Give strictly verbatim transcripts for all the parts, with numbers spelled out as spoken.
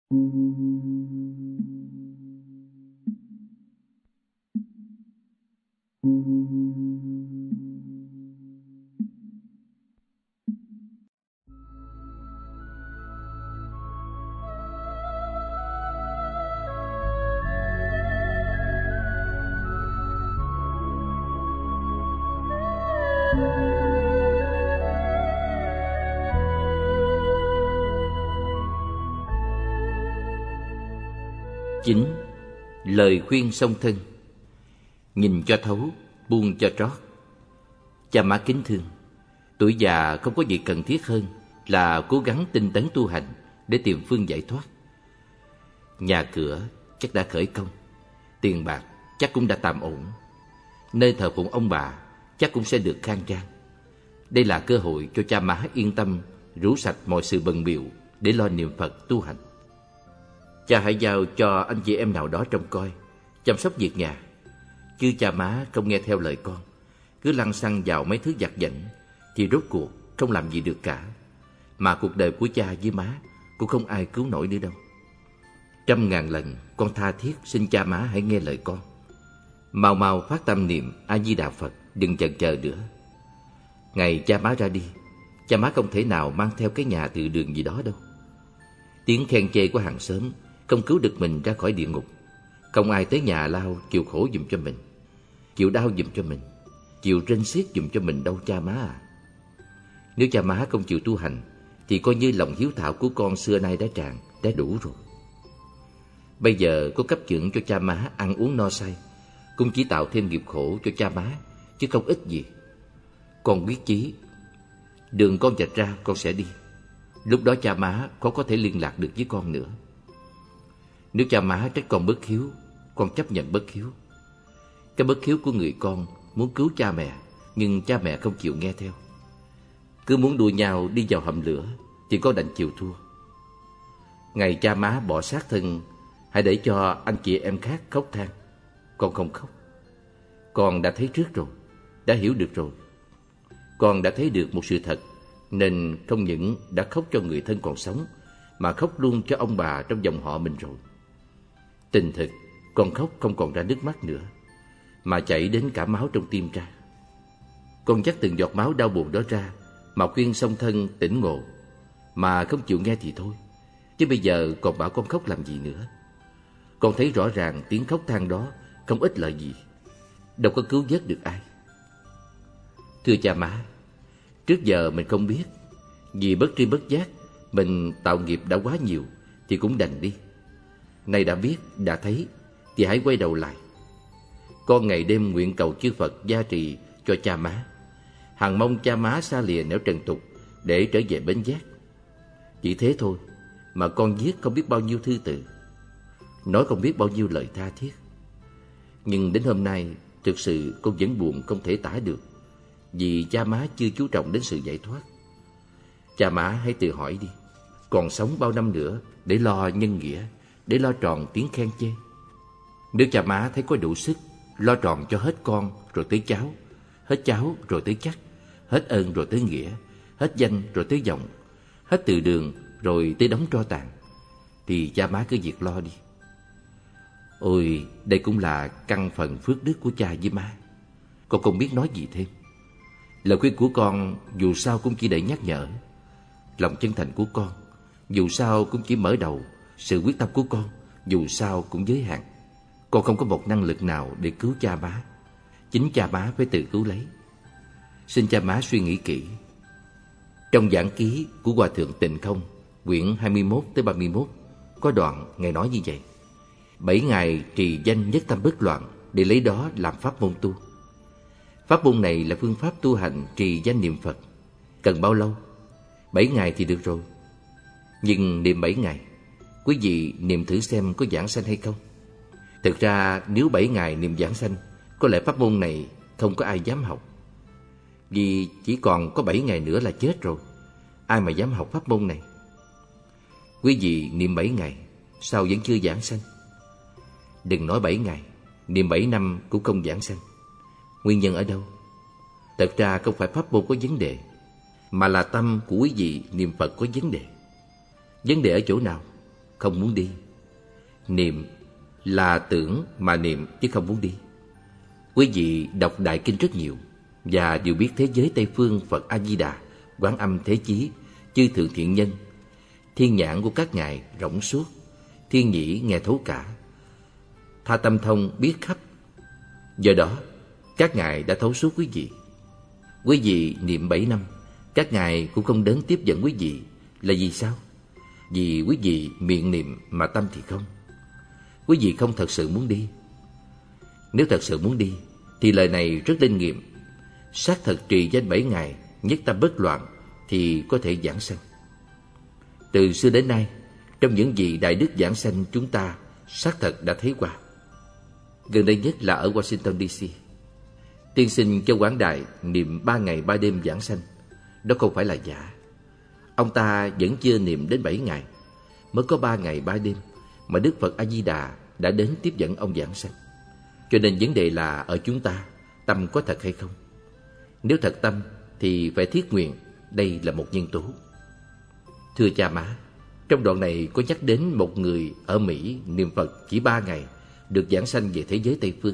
Chín. Lời khuyên song thân. Nhìn cho thấu, buông cho trót. Cha má kính thương, tuổi già không có gì cần thiết hơn là cố gắng tinh tấn tu hành để tìm phương giải thoát. Nhà cửa chắc đã khởi công, tiền bạc chắc cũng đã tạm ổn, nơi thờ phụng ông bà chắc cũng sẽ được khang trang. Đây là cơ hội cho cha má yên tâm rũ sạch mọi sự bận bịu để lo niệm Phật tu hành. Cha hãy giao cho anh chị em nào đó trông coi, chăm sóc việc nhà. Chứ cha má không nghe theo lời con, cứ lăng xăng vào mấy thứ vặt vãnh thì rốt cuộc không làm gì được cả. Mà cuộc đời của cha với má cũng không ai cứu nổi nữa đâu. Trăm ngàn lần con tha thiết xin cha má hãy nghe lời con. Mau mau phát tâm niệm A Di Đà Phật, đừng chần chờ nữa. Ngày cha má ra đi, cha má không thể nào mang theo cái nhà từ đường gì đó đâu. Tiếng khen chê của hàng xóm không cứu được mình ra khỏi địa ngục. Không ai tới nhà lao chịu khổ giùm cho mình, chịu đau giùm cho mình, chịu rên xiết giùm cho mình đâu cha má à. Nếu cha má không chịu tu hành thì coi như lòng hiếu thảo của con xưa nay đã tràn, đã đủ rồi. Bây giờ có cấp dưỡng cho cha má ăn uống no say cũng chỉ tạo thêm nghiệp khổ cho cha má, chứ không ích gì. Con quyết chí, đường con vạch ra con sẽ đi. Lúc đó cha má khó có thể liên lạc được với con nữa. Nếu cha má trách con bất hiếu, con chấp nhận bất hiếu. Cái bất hiếu của người con muốn cứu cha mẹ, nhưng cha mẹ không chịu nghe theo. Cứ muốn đua nhau đi vào hầm lửa thì con đành chịu thua. Ngày cha má bỏ xác thân, hãy để cho anh chị em khác khóc than. Con không khóc. Con đã thấy trước rồi, đã hiểu được rồi. Con đã thấy được một sự thật, nên không những đã khóc cho người thân còn sống, mà khóc luôn cho ông bà trong dòng họ mình rồi. Tình thực, con khóc không còn ra nước mắt nữa, mà chảy đến cả máu trong tim ra. Con dắt từng giọt máu đau buồn đó ra, mà khuyên song thân tỉnh ngộ, mà không chịu nghe thì thôi. Chứ bây giờ còn bảo con khóc làm gì nữa. Con thấy rõ ràng tiếng khóc than đó không ích lợi gì, đâu có cứu vớt được ai. Thưa cha má, trước giờ mình không biết, vì bất tri bất giác mình tạo nghiệp đã quá nhiều thì cũng đành đi. Nay đã biết, đã thấy thì hãy quay đầu lại. Con ngày đêm nguyện cầu chư Phật gia trì cho cha má, hằng mong cha má xa lìa nẻo trần tục để trở về bến giác. Chỉ thế thôi mà con viết không biết bao nhiêu thư từ, nói không biết bao nhiêu lời tha thiết. Nhưng đến hôm nay thực sự con vẫn buồn không thể tả được, vì cha má chưa chú trọng đến sự giải thoát. Cha má hãy tự hỏi đi, còn sống bao năm nữa để lo nhân nghĩa, để lo tròn tiếng khen chê? Nếu cha má thấy có đủ sức lo tròn cho hết con rồi tới cháu, hết cháu rồi tới chắc, hết ơn rồi tới nghĩa, hết danh rồi tới vọng, hết từ đường rồi tới đống tro tàn, thì cha má cứ việc lo đi. Ôi, đây cũng là căn phần phước đức của cha với má. Con không biết nói gì thêm. Lời khuyên của con dù sao cũng chỉ để nhắc nhở. Lòng chân thành của con dù sao cũng chỉ mở đầu. Sự quyết tâm của con dù sao cũng giới hạn. Con không có một năng lực nào để cứu cha má. Chính cha má phải tự cứu lấy. Xin cha má suy nghĩ kỹ. Trong giảng ký của Hòa Thượng Tịnh Không, quyển hai mươi mốt tới ba mươi mốt, có đoạn Ngài nói như vậy: Bảy ngày trì danh nhất tâm bất loạn, để lấy đó làm pháp môn tu. Pháp môn này là phương pháp tu hành trì danh niệm Phật. Cần bao lâu? Bảy ngày thì được rồi. Nhưng niệm bảy ngày, quý vị niệm thử xem có giảng sanh hay không. Thực ra nếu bảy ngày niệm giảng sanh, có lẽ pháp môn này không có ai dám học. Vì chỉ còn có bảy ngày nữa là chết rồi. Ai mà dám học pháp môn này? Quý vị niệm bảy ngày, sao vẫn chưa giảng sanh? Đừng nói bảy ngày, niệm bảy năm cũng không giảng sanh. Nguyên nhân ở đâu? Thật ra không phải pháp môn có vấn đề, mà là tâm của quý vị niệm Phật có vấn đề. Vấn đề ở chỗ nào? không muốn đi. Niệm là tưởng mà niệm chứ không muốn đi. Quý vị đọc Đại Kinh rất nhiều và đều biết thế giới Tây Phương Phật A-di-đà, Quán Âm Thế Chí, Chư Thượng Thiện Nhân, thiên nhãn của các ngài rộng suốt, thiên nhĩ nghe thấu cả, tha tâm thông biết khắp. Do đó, các ngài đã thấu suốt quý vị. Quý vị niệm bảy năm, các ngài cũng không đến tiếp dẫn quý vị. Là vì sao? Vì quý vị miệng niệm mà tâm thì không. Quý vị không thật sự muốn đi. Nếu thật sự muốn đi thì lời này rất linh nghiệm. Xác thật trì danh bảy ngày, nhất tâm bất loạn thì có thể giảng sanh. Từ xưa đến nay, trong những vị đại đức giảng sanh chúng ta xác thật đã thấy qua. Gần đây nhất là ở Washington đê xê. Tiên sinh Châu Quảng Đại niệm ba ngày ba đêm giảng sanh. Đó không phải là giả. Ông ta vẫn chưa niệm đến bảy ngày, mới có ba ngày ba đêm mà Đức Phật A-di-đà đã đến tiếp dẫn ông giảng sanh. Cho nên vấn đề là ở chúng ta, tâm có thật hay không? Nếu thật tâm thì phải thiết nguyện, đây là một nhân tố. Thưa cha má, trong đoạn này có nhắc đến một người ở Mỹ niệm Phật chỉ ba ngày được giảng sanh về thế giới Tây Phương.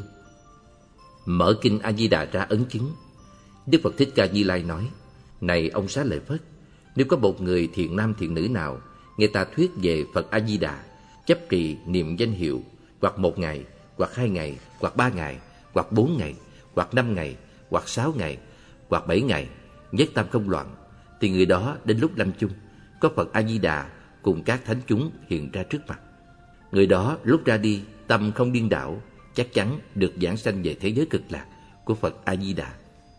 Mở kinh A-di-đà ra ấn chứng, Đức Phật Thích Ca Như Lai nói: Này ông Xá Lợi Phất, nếu có một người thiện nam thiện nữ nào nghe ta thuyết về Phật A-di-đà, chấp trì niệm danh hiệu hoặc một ngày, hoặc hai ngày, hoặc ba ngày, hoặc bốn ngày, hoặc năm ngày, hoặc sáu ngày, hoặc bảy ngày, nhất tâm không loạn, thì người đó đến lúc lâm chung có Phật A-di-đà cùng các thánh chúng hiện ra trước mặt. Người đó lúc ra đi tâm không điên đảo, chắc chắn được giảng sanh về thế giới cực lạc của Phật A-di-đà.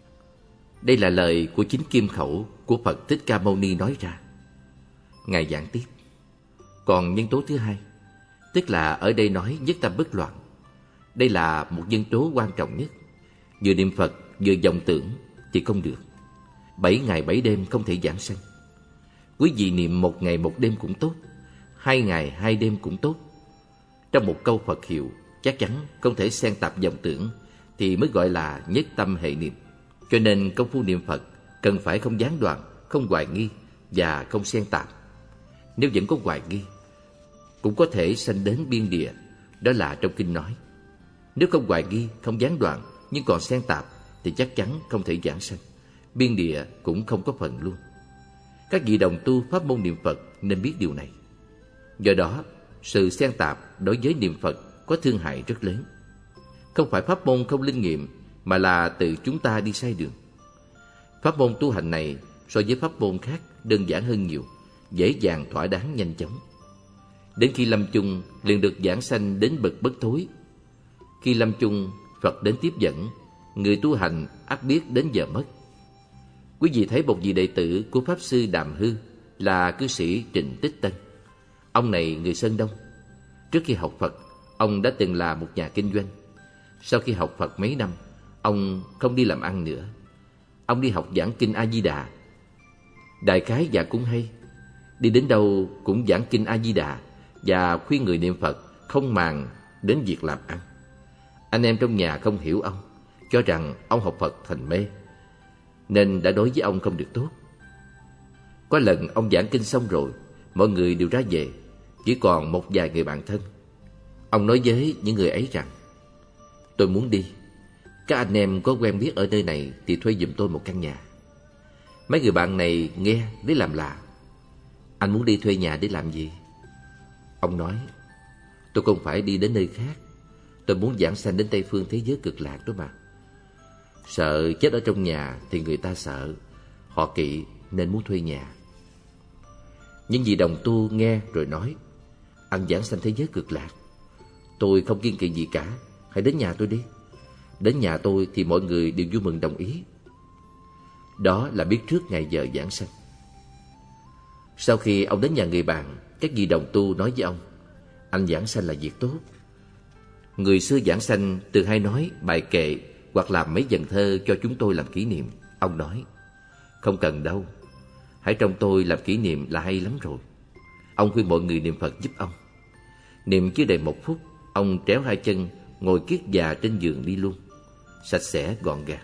Đây là lời của chính kim khẩu của Phật Thích Ca Mâu Ni nói ra. Ngài giảng tiếp. Còn nhân tố thứ hai, tức là ở đây nói nhất tâm bất loạn. Đây là một nhân tố quan trọng nhất. Vừa niệm Phật vừa vọng tưởng thì không được. Bảy ngày bảy đêm không thể giảng sanh. Quý vị niệm một ngày một đêm cũng tốt, hai ngày hai đêm cũng tốt. Trong một câu Phật hiệu chắc chắn không thể xen tạp vọng tưởng thì mới gọi là nhất tâm hệ niệm. Cho nên công phu niệm Phật cần phải không gián đoạn, không hoài nghi và không xen tạp. Nếu vẫn có hoài nghi, cũng có thể sanh đến biên địa. Đó là trong kinh nói. Nếu không hoài nghi, không gián đoạn nhưng còn xen tạp thì chắc chắn không thể giảng sanh. Biên địa cũng không có phần luôn. Các vị đồng tu pháp môn niệm Phật nên biết điều này. Do đó, sự xen tạp đối với niệm Phật có thương hại rất lớn. Không phải pháp môn không linh nghiệm, mà là tự chúng ta đi sai đường. Pháp môn tu hành này so với pháp môn khác đơn giản hơn nhiều, dễ dàng thỏa đáng nhanh chóng. Đến khi lâm chung liền được giảng sanh đến bậc bất thối. Khi lâm chung Phật đến tiếp dẫn, người tu hành ắt biết đến giờ mất. Quý vị thấy một vị đệ tử của Pháp Sư Đàm Hư là cư sĩ Trịnh Tích Tân. Ông này người Sơn Đông. Trước khi học Phật, ông đã từng là một nhà kinh doanh. Sau khi học Phật mấy năm, ông không đi làm ăn nữa. Ông đi học giảng kinh A-di-đà. Đại khái và cũng hay. Đi đến đâu cũng giảng kinh A-di-đà và khuyên người niệm Phật không màng đến việc làm ăn. Anh em trong nhà không hiểu ông, cho rằng ông học Phật thành mê, nên đã đối với ông không được tốt. Có lần ông giảng kinh xong rồi, mọi người đều ra về, chỉ còn một vài người bạn thân. Ông nói với những người ấy rằng: Tôi muốn đi. Các anh em có quen biết ở nơi này thì thuê giùm tôi một căn nhà. Mấy người bạn này nghe lấy làm lạ. Anh muốn đi thuê nhà để làm gì? Ông nói: Tôi không phải đi đến nơi khác. Tôi muốn giảng sanh đến Tây Phương thế giới cực lạc đó mà. Sợ chết ở trong nhà thì người ta sợ, họ kỵ nên muốn thuê nhà. Những vị đồng tu nghe rồi nói: Anh giảng sanh thế giới cực lạc, tôi không kiêng kỵ gì cả, hãy đến nhà tôi đi. Đến nhà tôi thì mọi người đều vui mừng đồng ý. Đó là biết trước ngày giờ giảng sanh. Sau khi ông đến nhà người bạn, các vị đồng tu nói với ông: Anh giảng sanh là việc tốt. Người xưa giảng sanh từ hay nói bài kệ hoặc làm mấy dần thơ cho chúng tôi làm kỷ niệm. Ông nói: Không cần đâu, hãy trong tôi làm kỷ niệm là hay lắm rồi. Ông khuyên mọi người niệm Phật giúp ông. Niệm chưa đầy một phút, ông tréo hai chân ngồi kiết già trên giường đi luôn, sạch sẽ gọn gàng.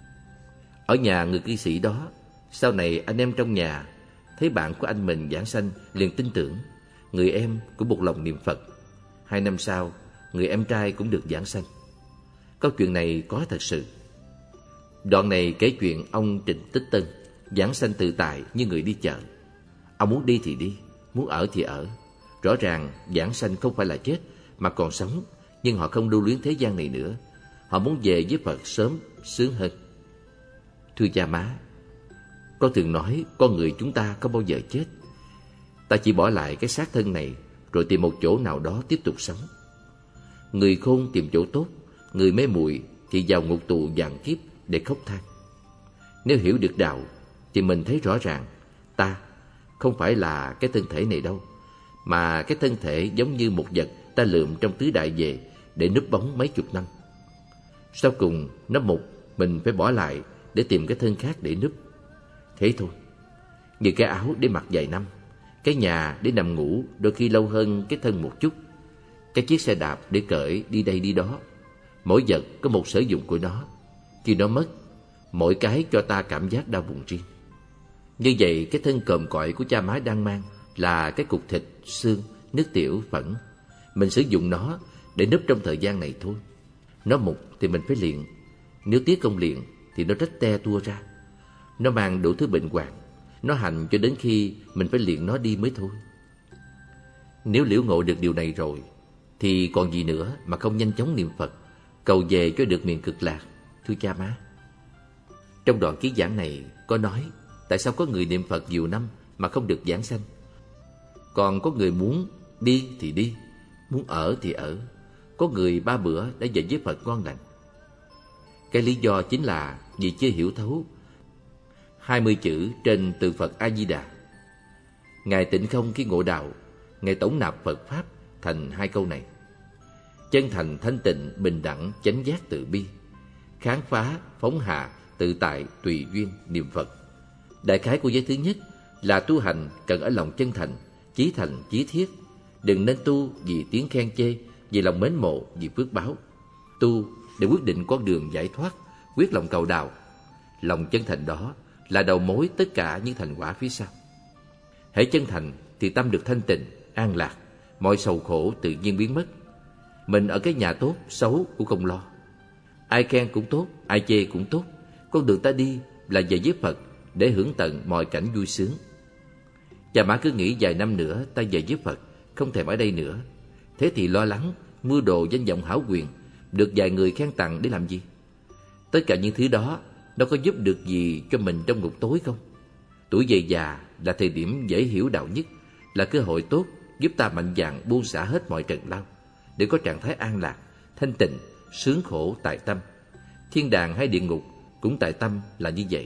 Ở nhà người cư sĩ đó, sau này anh em trong nhà thấy bạn của anh mình giảng sanh liền tin tưởng, người em cũng một lòng niệm Phật. Hai năm sau, người em trai cũng được giảng sanh. Câu chuyện này có thật sự. Đoạn này kể chuyện ông Trịnh Tích Tân giảng sanh tự tại như người đi chợ. Ông muốn đi thì đi, muốn ở thì ở. Rõ ràng giảng sanh không phải là chết mà còn sống, nhưng họ không lưu luyến thế gian này nữa. Họ muốn về với Phật sớm, sướng hơn. Thưa cha má, con thường nói con người chúng ta không bao giờ chết. Ta chỉ bỏ lại cái xác thân này rồi tìm một chỗ nào đó tiếp tục sống. Người khôn tìm chỗ tốt, người mê muội thì vào ngục tù vạn kiếp để khóc than. Nếu hiểu được đạo thì mình thấy rõ ràng ta không phải là cái thân thể này đâu, mà cái thân thể giống như một vật ta lượm trong tứ đại về để núp bóng mấy chục năm. Sau cùng nó mục, mình phải bỏ lại để tìm cái thân khác để núp. Thế thôi. Như cái áo để mặc vài năm, cái nhà để nằm ngủ đôi khi lâu hơn cái thân một chút, cái chiếc xe đạp để cởi đi đây đi đó. Mỗi vật có một sử dụng của nó. Khi nó mất, mỗi cái cho ta cảm giác đau buồn riêng. Như vậy cái thân còm cõi của cha má đang mang là cái cục thịt, xương, nước tiểu, phẫn. Mình sử dụng nó để núp trong thời gian này thôi. Nó mục thì mình phải luyện. Nếu tiếc không luyện thì nó rách te tua ra. Nó mang đủ thứ bệnh hoạn. Nó hành cho đến khi mình phải luyện nó đi mới thôi. Nếu liễu ngộ được điều này rồi thì còn gì nữa mà không nhanh chóng niệm Phật, cầu về cho được miền cực lạc, thưa cha má. Trong đoạn ký giảng này có nói tại sao có người niệm Phật nhiều năm mà không được giảng sanh. Còn có người muốn đi thì đi, muốn ở thì ở. Có người ba bữa đã về với Phật ngon lành. Cái lý do chính là vì chưa hiểu thấu hai mươi chữ trên từ Phật A-di-đà. Ngài Tịnh Không khi ngộ đạo, Ngài tổng nạp Phật Pháp thành hai câu này: chân thành thanh tịnh, bình đẳng, chánh giác từ bi, khám phá, phóng hạ, tự tại, tùy duyên, niệm Phật. Đại khái của giới thứ nhất là tu hành cần ở lòng chân thành, chí thành, chí thiết. Đừng nên tu vì tiếng khen chê, vì lòng mến mộ, vì phước báo. Tu để quyết định con đường giải thoát, quyết lòng cầu đạo. Lòng chân thành đó là đầu mối tất cả những thành quả phía sau. Hễ chân thành thì tâm được thanh tịnh, an lạc, mọi sầu khổ tự nhiên biến mất. Mình ở cái nhà tốt, xấu cũng không lo. Ai khen cũng tốt, ai chê cũng tốt. Con đường ta đi là về với Phật để hưởng tận mọi cảnh vui sướng. Cha má cứ nghĩ vài năm nữa ta về với Phật, không thèm ở đây nữa. Thế thì lo lắng, mưu đồ danh vọng hảo quyền, được vài người khen tặng để làm gì? Tất cả những thứ đó nó có giúp được gì cho mình trong ngục tối không? Tuổi về già là thời điểm dễ hiểu đạo nhất, là cơ hội tốt giúp ta mạnh dạn buông xả hết mọi trần lao để có trạng thái an lạc, thanh tịnh, sướng khổ tại tâm. Thiên đàng hay địa ngục cũng tại tâm là như vậy.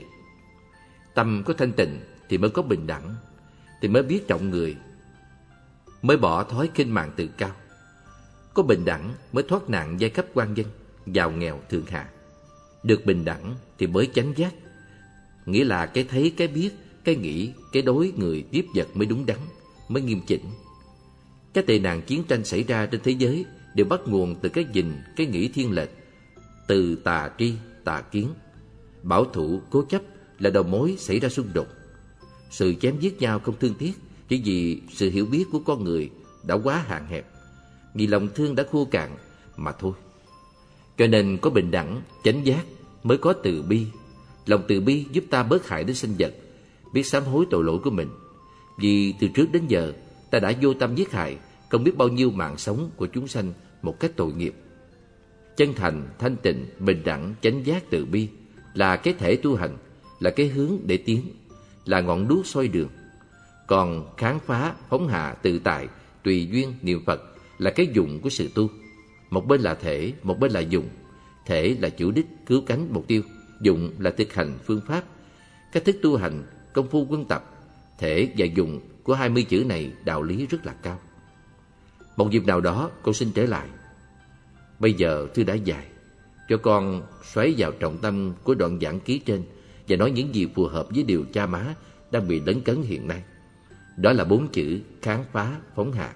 Tâm có thanh tịnh thì mới có bình đẳng, thì mới biết trọng người, mới bỏ thói khinh mạng tự cao. Có bình đẳng mới thoát nạn giai cấp quan dân, giàu nghèo thượng hạ. Được bình đẳng thì mới chánh giác, nghĩa là cái thấy, cái biết, cái nghĩ, cái đối người tiếp vật mới đúng đắn, mới nghiêm chỉnh. Các tệ nạn chiến tranh xảy ra trên thế giới đều bắt nguồn từ cái nhìn, cái nghĩ thiên lệch, từ tà tri, tà kiến. Bảo thủ, cố chấp là đầu mối xảy ra xung đột. Sự chém giết nhau không thương tiếc chỉ vì sự hiểu biết của con người đã quá hạn hẹp, vì lòng thương đã khô cạn mà thôi. Cho nên có bình đẳng, chánh giác mới có từ bi. Lòng từ bi giúp ta bớt hại đến sinh vật, biết sám hối tội lỗi của mình. Vì từ trước đến giờ ta đã vô tâm giết hại không biết bao nhiêu mạng sống của chúng sanh một cách tội nghiệp. Chân thành, thanh tịnh, bình đẳng, chánh giác, từ bi là cái thể tu hành, là cái hướng để tiến, là ngọn đuốc soi đường. Còn khám phá, phóng hạ, tự tại, tùy duyên, niệm Phật là cái dụng của sự tu. Một bên là thể, một bên là dụng. Thể là chủ đích, cứu cánh, mục tiêu. Dụng là thực hành, phương pháp. Cách thức tu hành, công phu quân tập. Thể và dụng của hai mươi chữ này đạo lý rất là cao. Một dịp nào đó con xin trở lại. Bây giờ thư đã dài, cho con xoáy vào trọng tâm của đoạn giảng ký trên và nói những gì phù hợp với điều cha má đang bị lấn cấn hiện nay. Đó là bốn chữ khám phá, phóng hạ.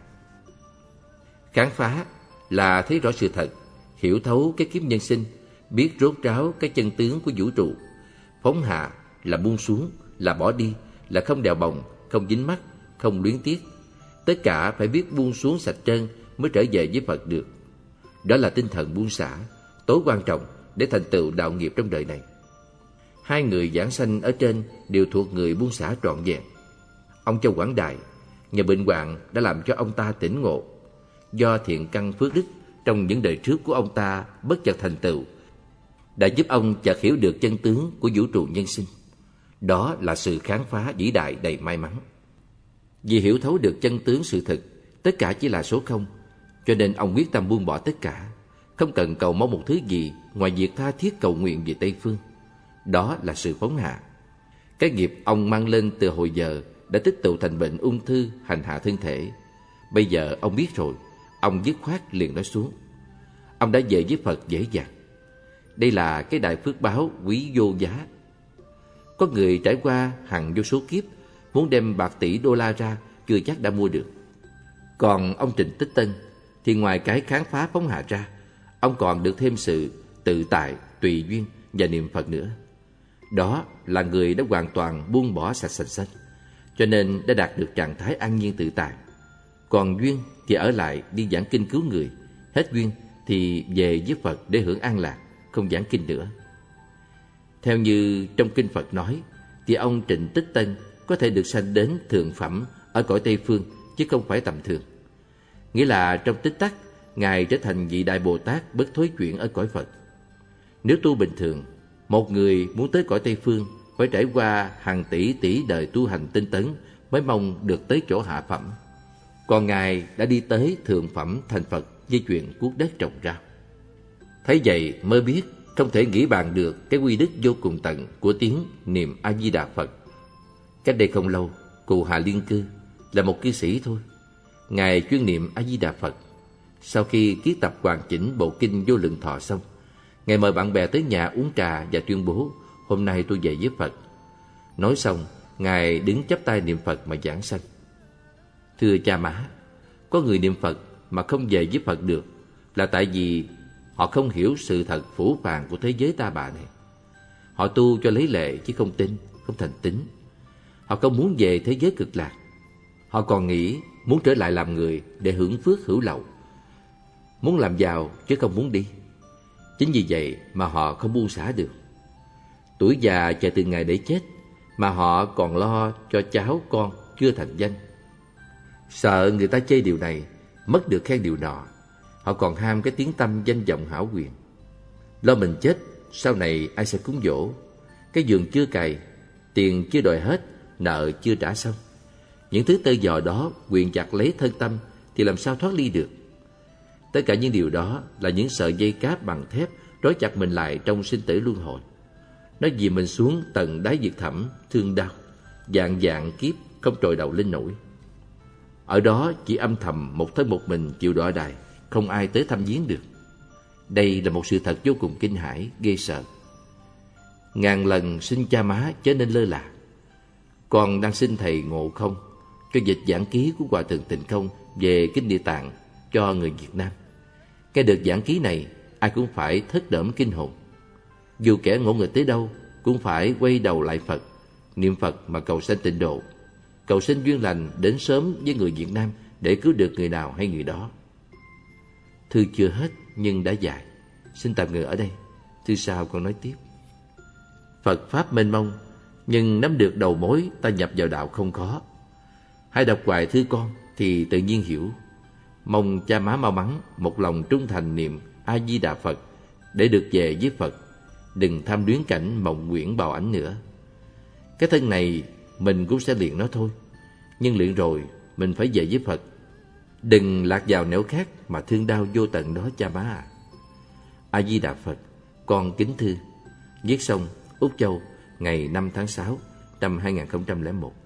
Khám phá là thấy rõ sự thật, hiểu thấu cái kiếp nhân sinh, biết rốt ráo cái chân tướng của vũ trụ. Phóng hạ là buông xuống, là bỏ đi, là không đèo bồng, không dính mắc, không luyến tiếc. Tất cả phải biết buông xuống sạch trơn mới trở về với Phật được. Đó là tinh thần buông xả, tối quan trọng để thành tựu đạo nghiệp trong đời này. Hai người giảng sanh ở trên đều thuộc người buông xả trọn vẹn. Ông Châu Quảng Đại, nhờ bệnh hoạn đã làm cho ông ta tỉnh ngộ. Do thiện căn phước đức trong những đời trước của ông ta bất chợt thành tựu, đã giúp ông chợt hiểu được chân tướng của vũ trụ nhân sinh. Đó là sự khám phá vĩ đại đầy may mắn. Vì hiểu thấu được chân tướng sự thực, tất cả chỉ là số không, cho nên ông quyết tâm buông bỏ tất cả, không cần cầu mong một thứ gì ngoài việc tha thiết cầu nguyện về Tây Phương. Đó là sự phóng hạ. Cái nghiệp ông mang lên từ hồi giờ đã tích tụ thành bệnh ung thư hành hạ thân thể. Bây giờ ông biết rồi, ông dứt khoát liền nói xuống. Ông đã về với Phật dễ dàng. Đây là cái đại phước báo quý vô giá. Có người trải qua hàng vô số kiếp, muốn đem bạc tỷ đô la ra chưa chắc đã mua được. Còn ông Trịnh Tích Tân thì ngoài cái khám phá phóng hạ ra, ông còn được thêm sự tự tại, tùy duyên và niệm Phật nữa. Đó là người đã hoàn toàn buông bỏ sạch sành xanh, cho nên đã đạt được trạng thái an nhiên tự tại. Còn duyên thì ở lại đi giảng kinh cứu người, hết duyên thì về với Phật để hưởng an lạc, không giảng kinh nữa. Theo như trong kinh Phật nói, thì ông Trịnh Tích Tân có thể được sanh đến thượng phẩm ở cõi Tây Phương, chứ không phải tầm thường. Nghĩa là trong tích tắc, Ngài trở thành vị Đại Bồ Tát bất thối chuyển ở cõi Phật. Nếu tu bình thường, một người muốn tới cõi Tây Phương phải trải qua hàng tỷ tỷ đời tu hành tinh tấn mới mong được tới chỗ hạ phẩm. Còn Ngài đã đi tới thượng phẩm thành Phật với chuyện cuốc đất trồng rau. Thấy vậy mới biết không thể nghĩ bàn được cái quy đức vô cùng tận của tiếng niệm A Di Đà Phật. Cách đây không lâu, cụ Hà Liên Cư là một cư sĩ thôi. Ngài chuyên niệm A Di Đà Phật. Sau khi kiết tập hoàn chỉnh bộ kinh Vô Lượng Thọ xong, Ngài mời bạn bè tới nhà uống trà và tuyên bố: hôm nay tôi về với Phật. Nói xong, Ngài đứng chắp tay niệm Phật mà giảng sanh. Thưa cha má, có người niệm Phật mà không về với Phật được là tại vì họ không hiểu sự thật phũ phàng của thế giới ta bà này. Họ tu cho lấy lệ chứ không tin, không thành tín. Họ không muốn về thế giới cực lạc. Họ còn nghĩ muốn trở lại làm người để hưởng phước hữu lậu. Muốn làm giàu chứ không muốn đi. Chính vì vậy mà họ không buông xả được. Tuổi già chờ từng ngày để chết, mà họ còn lo cho cháu con chưa thành danh. Sợ người ta chê điều này, mất được khen điều nọ. Họ còn ham cái tiếng tăm danh vọng hảo quyền. Lo mình chết, sau này ai sẽ cúng dỗ. Cái giường chưa cày, tiền chưa đòi hết, nợ chưa trả xong. Những thứ tơ dò đó quyện chặt lấy thân tâm thì làm sao thoát ly được. Tất cả những điều đó là những sợi dây cáp bằng thép trói chặt mình lại trong sinh tử luân hồi. Nó dì mình xuống tận đáy vực thẳm, thương đau, dạng dạng kiếp không trồi đầu lên nổi. Ở đó chỉ âm thầm một thân một mình chịu đọa đày, không ai tới thăm viếng được. Đây là một sự thật vô cùng kinh hãi, ghê sợ. Ngàn lần xin cha má chớ nên lơ là. Con đang xin thầy Ngộ Không cho dịch giảng ký của Hòa Thượng Tịnh Không về Kinh Địa Tạng cho người Việt Nam. Nghe được giảng ký này, ai cũng phải thất đởm kinh hồn. Dù kẻ ngộ nghịch tới đâu cũng phải quay đầu lại Phật, niệm Phật mà cầu sanh tịnh độ, cầu xin duyên lành đến sớm với người Việt Nam để cứu được người nào hay người đó. Thư chưa hết nhưng đã dài, xin tạm ngừng ở đây. Thư sau con nói tiếp. Phật pháp mênh mông, nhưng nắm được đầu mối ta nhập vào đạo không khó. Hãy đọc hoài thư con thì tự nhiên hiểu. Mong cha má mau mắn một lòng trung thành niệm A Di Đà Phật để được về với Phật. Đừng tham luyến cảnh mộng quyển bào ảnh nữa. Cái thân này mình cũng sẽ luyện nó thôi, nhưng luyện rồi mình phải về với Phật. Đừng lạc vào nẻo khác mà thương đau vô tận đó cha má à. A Di Đà Phật. Con kính thư. Viết xong Úc Châu ngày năm tháng sáu năm hai nghìn không trăm lẻ một.